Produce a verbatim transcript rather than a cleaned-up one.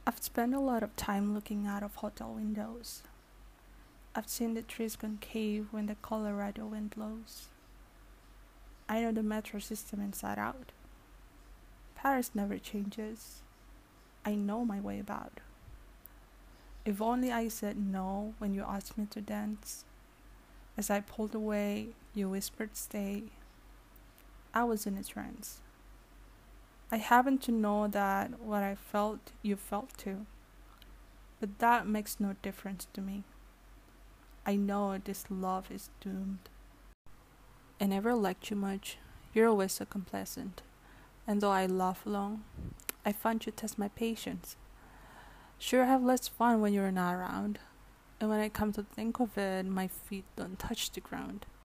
I've spent a lot of time looking out of hotel windows. I've seen the trees concave when the Colorado wind blows. I know the metro system inside out. Paris never changes. I know my way about. If only I said no when you asked me to dance. As I pulled away, you whispered stay. I was in a trance. I happen to know that what I felt, you felt too. But that makes no difference to me. I know this love is doomed. I never liked you much. You're always so complacent. And though I laugh along, I find you test my patience. Sure, I have less fun when you're not around. And when I come to think of it, my feet don't touch the ground.